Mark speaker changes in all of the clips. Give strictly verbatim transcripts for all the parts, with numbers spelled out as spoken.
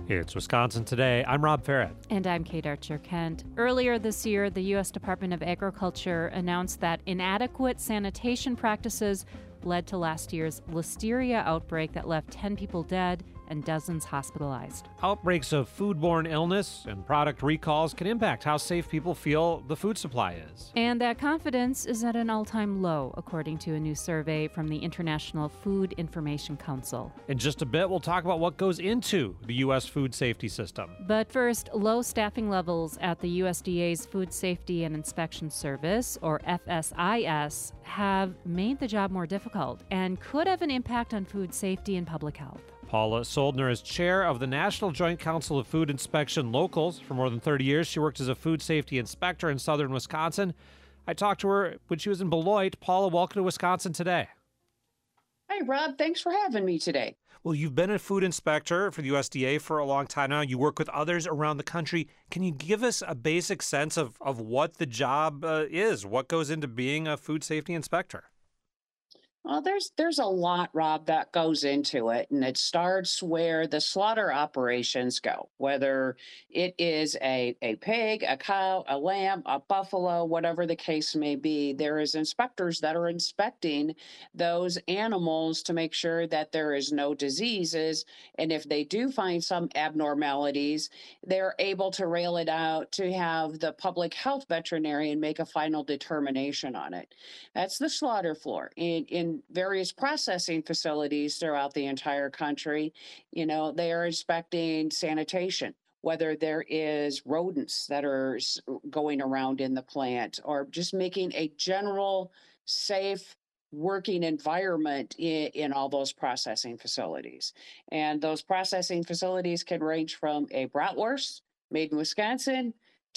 Speaker 1: It's Wisconsin Today. I'm Rob Farrett.
Speaker 2: And I'm Kate Archer Kent. Earlier this year, the U S Department of Agriculture announced that inadequate sanitation practices led to last year's listeria outbreak that left ten people dead and dozens hospitalized.
Speaker 1: Outbreaks of foodborne illness and product recalls can impact how safe people feel the food supply is.
Speaker 2: And that confidence is at an all-time low, according to a new survey from the International Food Information Council.
Speaker 1: In just a bit, we'll talk about what goes into the U S food safety system.
Speaker 2: But first, low staffing levels at the U S D A's Food Safety and Inspection Service, or F S I S, have made the job more difficult and could have an impact on food safety and public health.
Speaker 1: Paula Soldner is chair of the National Joint Council of Food Inspection Locals. For more than thirty years, she worked as a food safety inspector in southern Wisconsin. I talked to her when she was in Beloit. Paula, welcome to Wisconsin Today.
Speaker 3: Hi, Rob. Thanks for having me today.
Speaker 1: Well, you've been a food inspector for the U S D A for a long time now. You work with others around the country. Can you give us a basic sense of, of what the job uh, is? What goes into being a food safety inspector?
Speaker 3: Well, there's there's a lot, Rob, that goes into it, and it starts where the slaughter operations go, whether it is a, a pig, a cow, a lamb, a buffalo, whatever the case may be. There is inspectors that are inspecting those animals to make sure that there is no diseases, and if they do find some abnormalities, they're able to rail it out to have the public health veterinarian make a final determination on it. That's the slaughter floor. In, in various processing facilities throughout the entire country, you know, they are inspecting sanitation, whether there is rodents that are going around in the plant, or just making a general safe working environment in, in all those processing facilities. And those processing facilities can range from a bratwurst made in Wisconsin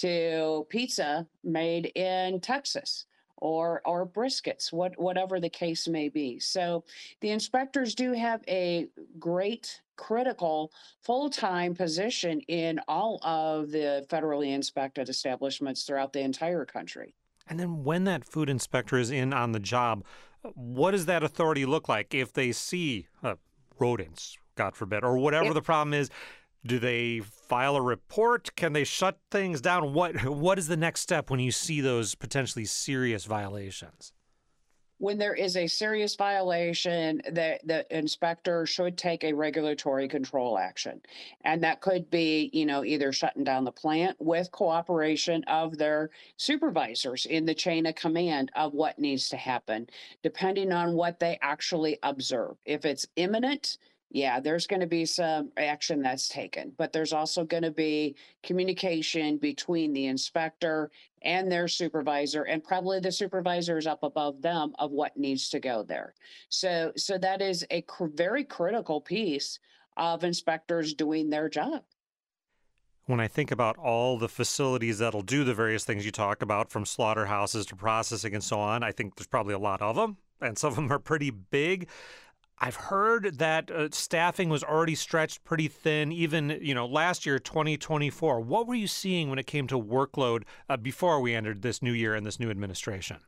Speaker 3: to pizza made in Texas, or or briskets, what whatever the case may be. So the inspectors do have a great, critical, full-time position in all of the federally inspected establishments throughout the entire country.
Speaker 1: And then when that food inspector is in on the job, what does that authority look like if they see uh, rodents, God forbid, or whatever
Speaker 3: If,
Speaker 1: the problem is? Do they file a report? Can they shut things down? What What is the next step when you see those potentially serious violations?
Speaker 3: when there is a serious violation, the, the inspector should take a regulatory control action. And that could be, you know, either shutting down the plant with cooperation of their supervisors in the chain of command of what needs to happen, depending on what they actually observe. If it's imminent, yeah, there's going to be some action that's taken, but there's also going to be communication between the inspector and their supervisor, and probably the supervisors up above them, of what needs to go there. So, so that is a cr- very critical piece of inspectors doing their job.
Speaker 1: When I think about all the facilities that'll do the various things you talk about, from slaughterhouses to processing and so on, I think there's probably a lot of them, and some of them are pretty big. I've heard that uh, staffing was already stretched pretty thin, even, you know, last year, twenty twenty-four. What were you seeing when it came to workload uh, before we entered this new year and this new administration?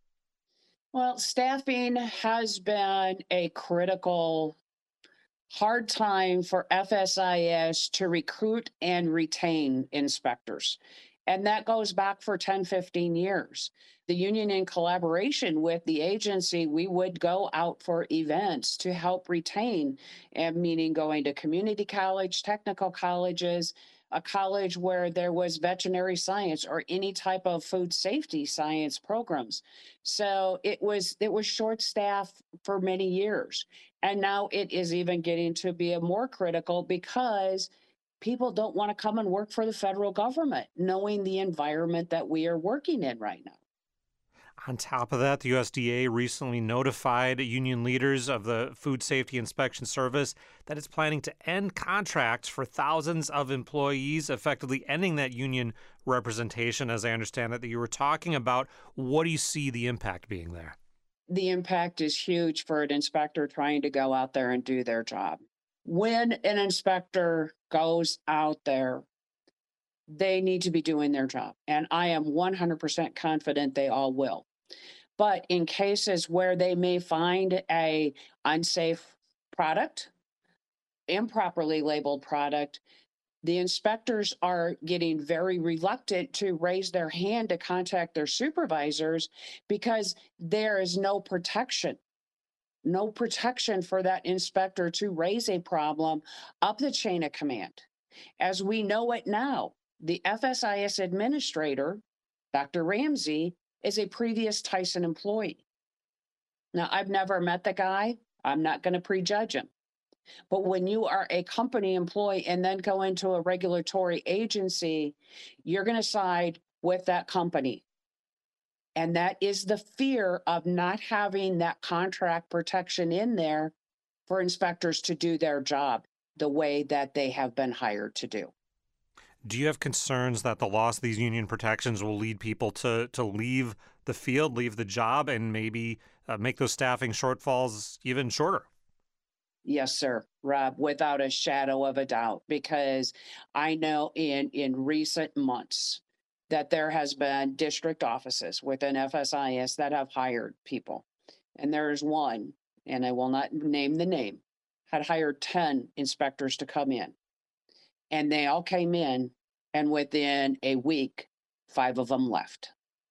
Speaker 3: Well, staffing has been a critical hard time for F S I S to recruit and retain inspectors. And that goes back for ten, fifteen years. The union, in collaboration with the agency, we would go out for events to help retain, and meaning going to community college, technical colleges, a college where there was veterinary science or any type of food safety science programs. So it was it was short staffed for many years. And now it is even getting to be a more critical, because people don't want to come and work for the federal government, knowing the environment that we are working in right now.
Speaker 1: On top of that, the U S D A recently notified union leaders of the Food Safety Inspection Service that it's planning to end contracts for thousands of employees, effectively ending that union representation, as I understand it, that you were talking about. What do you see the impact being there?
Speaker 3: The impact is huge for an inspector trying to go out there and do their job. When an inspector goes out there, they need to be doing their job. And I am one hundred percent confident they all will. But in cases where they may find a unsafe product, improperly labeled product, The inspectors are getting very reluctant to raise their hand to contact their supervisors because there is no protection, no protection for that inspector to raise a problem up the chain of command. As we know it now, the F S I S administrator, Doctor Ramsey, is a previous Tyson employee. Now, I've never met the guy. I'm not going to prejudge him. But when you are a company employee and then go into a regulatory agency, you're going to side with that company. And that is the fear of not having that contract protection in there for inspectors to do their job the way that they have been hired to do.
Speaker 1: Do you have concerns that the loss of these union protections will lead people to to leave the field, leave the job, and maybe uh, make those staffing shortfalls even shorter?
Speaker 3: Yes, sir, Rob, without a shadow of a doubt, because I know in in recent months that there has been district offices within F S I S that have hired people. And there is one, and I will not name the name, had hired ten inspectors to come in. And they all came in, and within a week, five of them left.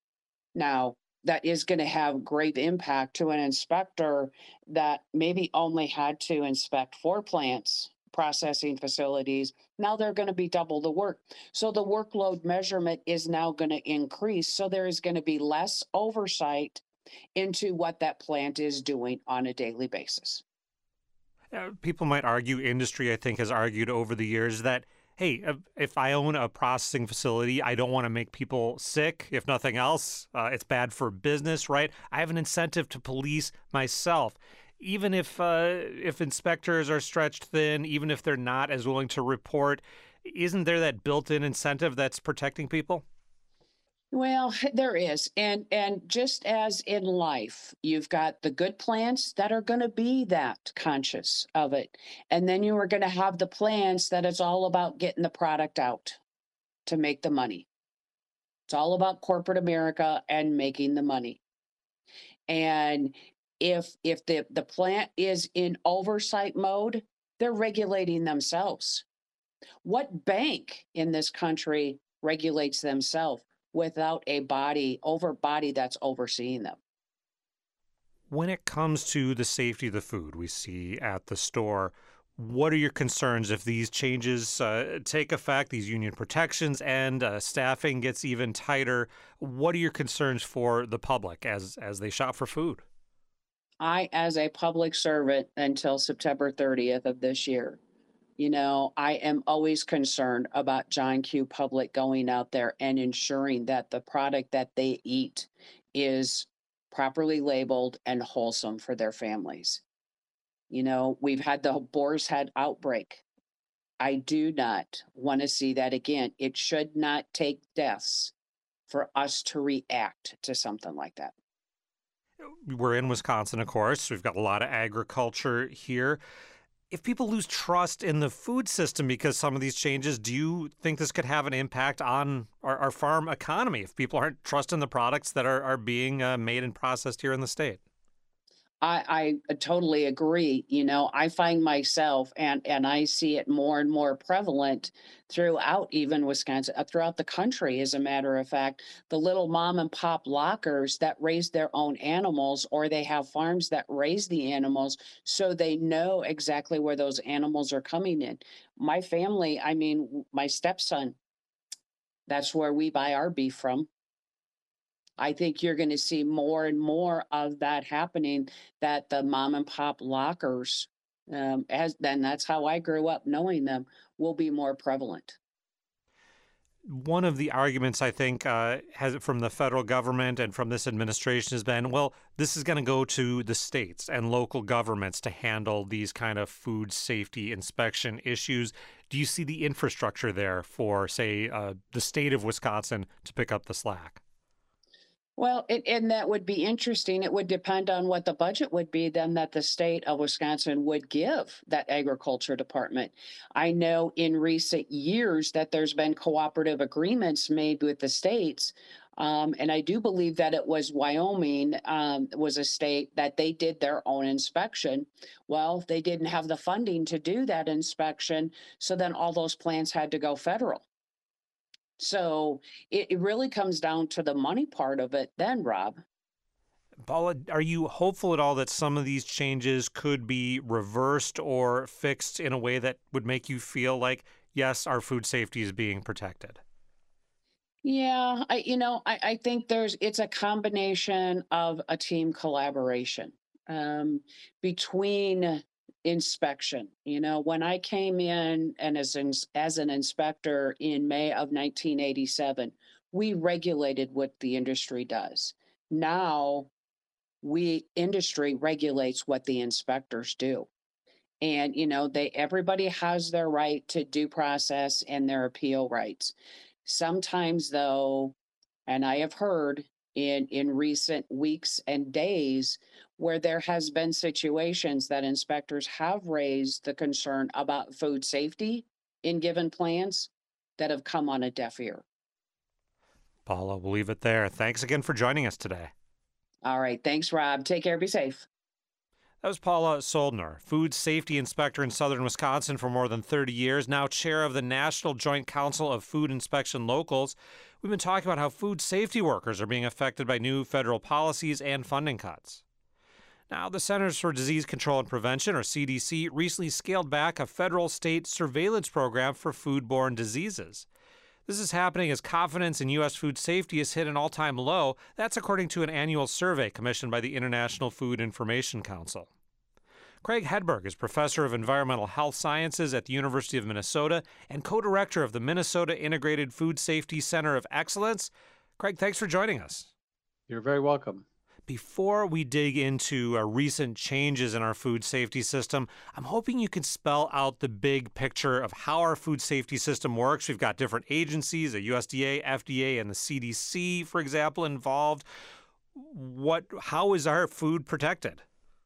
Speaker 3: Now, that is going to have great impact to an inspector that maybe only had to inspect four plants, processing facilities. Now they're going to be double the work. So the workload measurement is now going to increase. So there is going to be less oversight into what that plant is doing on a daily basis.
Speaker 1: Uh, people might argue, industry, I think, has argued over the years that, hey, if- if I own a processing facility, I don't want to make people sick. If nothing else, uh, it's bad for business, right? I have an incentive to police myself. Even if uh, if inspectors are stretched thin, even if they're not as willing to report, isn't there that built-in incentive that's protecting people?
Speaker 3: Well, there is. And and just as in life, you've got the good plants that are going to be that conscious of it. And then you are going to have the plants that it's all about getting the product out to make the money. It's all about corporate America and making the money. And if if the the plant is in oversight mode, they're regulating themselves. What bank in this country regulates themselves without a body over body that's overseeing them?
Speaker 1: When it comes to the safety of the food we see at the store, what are your concerns if these changes uh, take effect, these union protections, and uh, staffing gets even tighter? What are your concerns for the public as as they shop for food?
Speaker 3: I, as a public servant until September thirtieth of this year, you know, I am always concerned about John Q. Public going out there and ensuring that the product that they eat is properly labeled and wholesome for their families. You know, we've had the Boar's Head outbreak. I do not want to see that again. It should not take deaths for us to react to something like that.
Speaker 1: We're in Wisconsin, of course. We've got a lot of agriculture here. If people lose trust in the food system because some of these changes, do you think this could have an impact on our, our farm economy if people aren't trusting the products that are, are being uh, made and processed here in the state?
Speaker 3: I, I totally agree. You know, I find myself and and I see it more and more prevalent throughout even Wisconsin, uh, throughout the country, as a matter of fact, the little mom and pop lockers that raise their own animals, or they have farms that raise the animals so they know exactly where those animals are coming in. My family, I mean, w- my stepson, that's where we buy our beef from. I think you're going to see more and more of that happening, that the mom and pop lockers, um, as then that's how I grew up knowing them, will be more prevalent.
Speaker 1: One of the arguments I think uh, has from the federal government and from this administration has been, well, this is going to go to the states and local governments to handle these kind of food safety inspection issues. Do you see the infrastructure there for, say, uh, the state of Wisconsin to pick up the slack?
Speaker 3: Well, it, and that would be interesting. It would depend on what the budget would be then that the state of Wisconsin would give that agriculture department. I know in recent years that there's been cooperative agreements made with the states Um, and I do believe that it was Wyoming, um, was a state that they did their own inspection. Well, they didn't have the funding to do that inspection, so then all those plants had to go federal. So it, it really comes down to the money part of it then, Rob.
Speaker 1: Paula, are you hopeful at all that some of these changes could be reversed or fixed in a way that would make you feel like, yes, our food safety is being protected?
Speaker 3: Yeah, I you know, I, I think there's it's a combination of a team collaboration um, between inspection. You know, when I came in and as an, as an inspector in May of nineteen eighty-seven, we regulated what the industry does. Now we industry regulates what the inspectors do. And you know, they everybody has their right to due process and their appeal rights. Sometimes, though, and I have heard in in recent weeks and days where there has been situations that inspectors have raised the concern about food safety in given plants that have come on a deaf ear.
Speaker 1: Paula, we'll leave it there. Thanks again for joining us today.
Speaker 3: All right. Thanks, Rob. Take care. Be safe.
Speaker 1: That was Paula Soldner, food safety inspector in southern Wisconsin for more than thirty years, now chair of the National Joint Council of Food Inspection Locals. We've been talking about how food safety workers are being affected by new federal policies and funding cuts. Now, the Centers for Disease Control and Prevention, or C D C, recently scaled back a federal state surveillance program for foodborne diseases. This is happening as confidence in U S food safety has hit an all-time low. That's according to an annual survey commissioned by the International Food Information Council. Craig Hedberg is professor of environmental health sciences at the University of Minnesota and co-director of the Minnesota Integrated Food Safety Center of Excellence. Craig, thanks for joining us.
Speaker 4: You're very welcome.
Speaker 1: Before we dig into uh, recent changes in our food safety system, I'm hoping you can spell out the big picture of how our food safety system works. We've got different agencies, the U S D A, F D A, and the C D C, for example, involved. What? How is our food protected?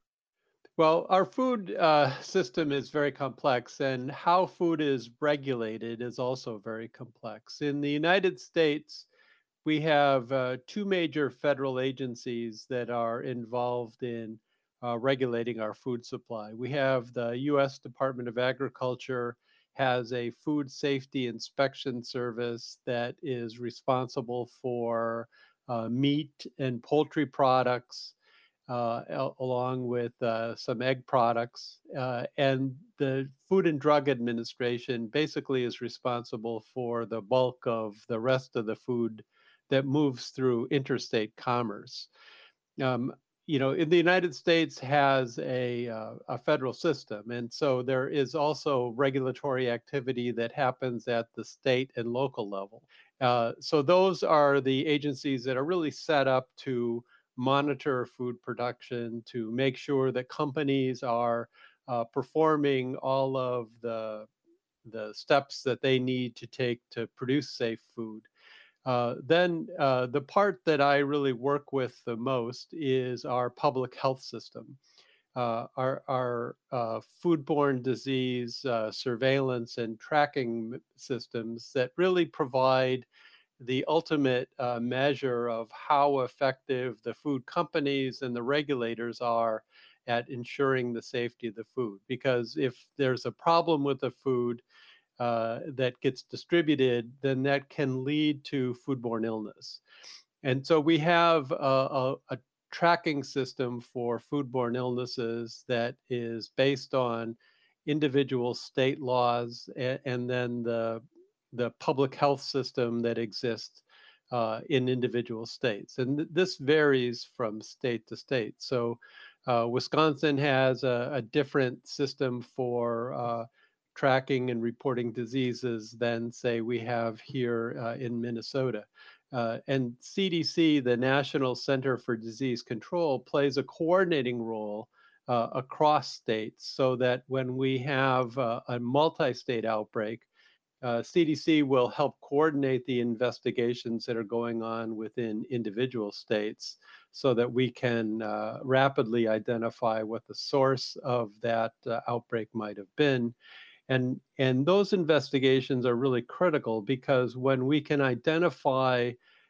Speaker 4: Well, our food uh, system is very complex, and how food is regulated is also very complex. In the United States, we have uh, two major federal agencies that are involved in uh, regulating our food supply. We have the U S Department of Agriculture has a food safety inspection service that is responsible for uh, meat and poultry products, uh, al- along with uh, some egg products. Uh, and the Food and Drug Administration basically is responsible for the bulk of the rest of the food that moves through interstate commerce. Um, you know, in the United States has a, uh, a federal system, and so there is also regulatory activity that happens at the state and local level. Uh, so those are the agencies that are really set up to monitor food production, to make sure that companies are uh, performing all of the the steps that they need to take to produce safe food. Uh, then uh, the part that I really work with the most is our public health system. Uh, our our uh, foodborne disease uh, surveillance and tracking systems that really provide the ultimate uh, measure of how effective the food companies and the regulators are at ensuring the safety of the food. Because if there's a problem with the food, uh, that gets distributed, then that can lead to foodborne illness. And so we have a, a, a tracking system for foodborne illnesses that is based on individual state laws and, and then the, the public health system that exists uh, in individual states. And th- this varies from state to state. So uh, Wisconsin has a, a different system for uh, tracking and reporting diseases than, say, we have here uh, in Minnesota. Uh, and C D C, the National Center for Disease Control, plays a coordinating role uh, across states so that when we have uh, a multi state outbreak, uh, C D C will help coordinate the investigations that are going on within individual states so that we can uh, rapidly identify what the source of that uh, outbreak might have been. And, and those investigations are really critical because when we can identify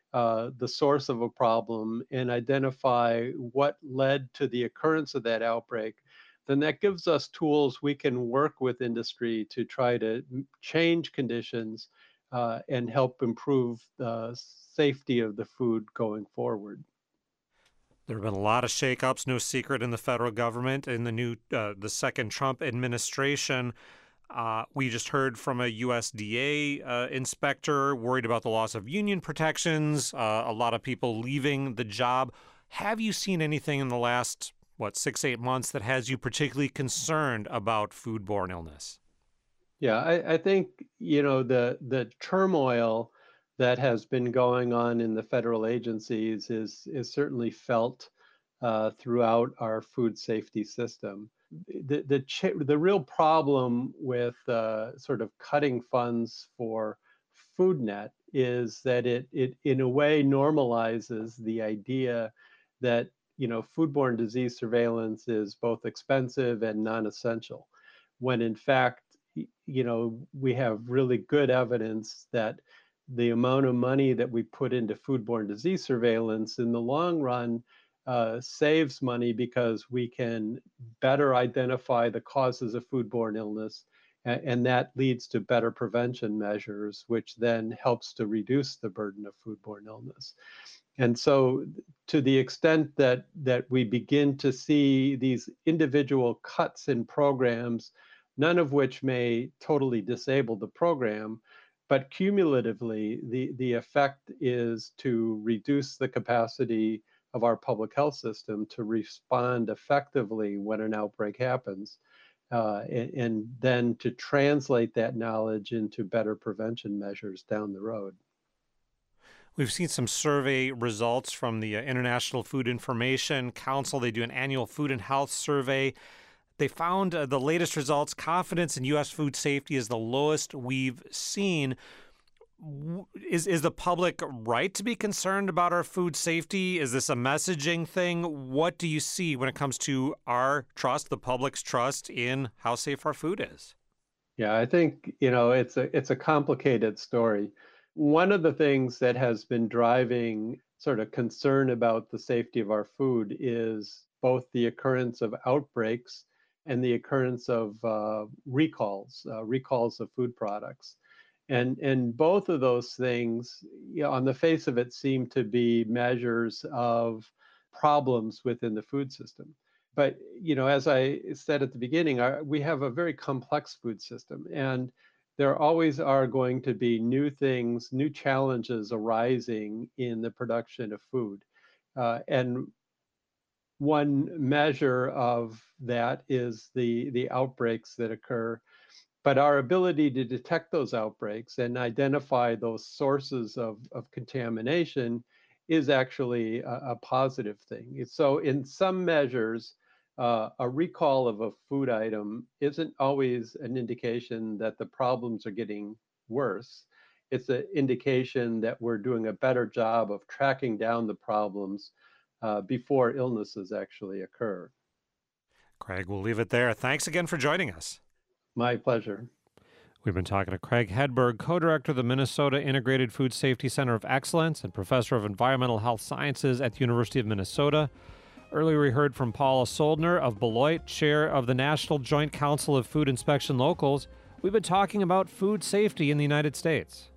Speaker 4: uh, the source of a problem and identify what led to the occurrence of that outbreak, then that gives us tools we can work with industry to try to change conditions uh, and help improve the safety of the food going forward.
Speaker 1: There have been a lot of shakeups, no secret, in the federal government in the new, uh, the second Trump administration. Uh, we just heard from a U S D A uh, inspector worried about the loss of union protections, uh, a lot of people leaving the job. Have you seen anything in the last, what, six, eight months that has you particularly concerned about foodborne illness?
Speaker 4: Yeah, I, I think, you know, the the turmoil that has been going on in the federal agencies is is certainly felt uh, throughout our food safety system. The the ch- the real problem with uh, sort of cutting funds for FoodNet is that it it in a way normalizes the idea that, you know, foodborne disease surveillance is both expensive and non-essential, when in fact, you know, we have really good evidence that the amount of money that we put into foodborne disease surveillance in the long run uh, saves money because we can better identify the causes of foodborne illness, and, and that leads to better prevention measures, which then helps to reduce the burden of foodborne illness. And so to the extent that that we begin to see these individual cuts in programs, none of which may totally disable the program, but cumulatively, the, the effect is to reduce the capacity of our public health system to respond effectively when an outbreak happens, uh, and, and then to translate that knowledge into better prevention measures down the road.
Speaker 1: We've seen some survey results from the uh, International Food Information Council. They do an annual food and health survey. They found uh, the latest results, confidence in U S food safety is the lowest we've seen. Is is the public right to be concerned about our food safety? Is this a messaging thing? What do you see when it comes to our trust, the public's trust in how safe our food is?
Speaker 4: Yeah, I think, you know, it's a it's a complicated story. One of the things that has been driving sort of concern about the safety of our food is both the occurrence of outbreaks and the occurrence of uh, recalls, uh, recalls of food products. And, and both of those things, you know, on the face of it, seem to be measures of problems within the food system. But, you know, as I said at the beginning, our, we have a very complex food system, and there always are going to be new things, new challenges arising in the production of food. Uh, and one measure of that is the, the outbreaks that occur. But our ability to detect those outbreaks and identify those sources of, of contamination is actually a, a positive thing. So in some measures, uh, a recall of a food item isn't always an indication that the problems are getting worse. It's an indication that we're doing a better job of tracking down the problems uh, before illnesses actually occur.
Speaker 1: Craig, we'll leave it there. Thanks again for joining us.
Speaker 4: My pleasure.
Speaker 1: We've been talking to Craig Hedberg, co-director of the Minnesota Integrated Food Safety Center of Excellence and professor of environmental health sciences at the University of Minnesota. Earlier, we heard from Paula Soldner of Beloit, chair of the National Joint Council of Food Inspection Locals. We've been talking about food safety in the United States.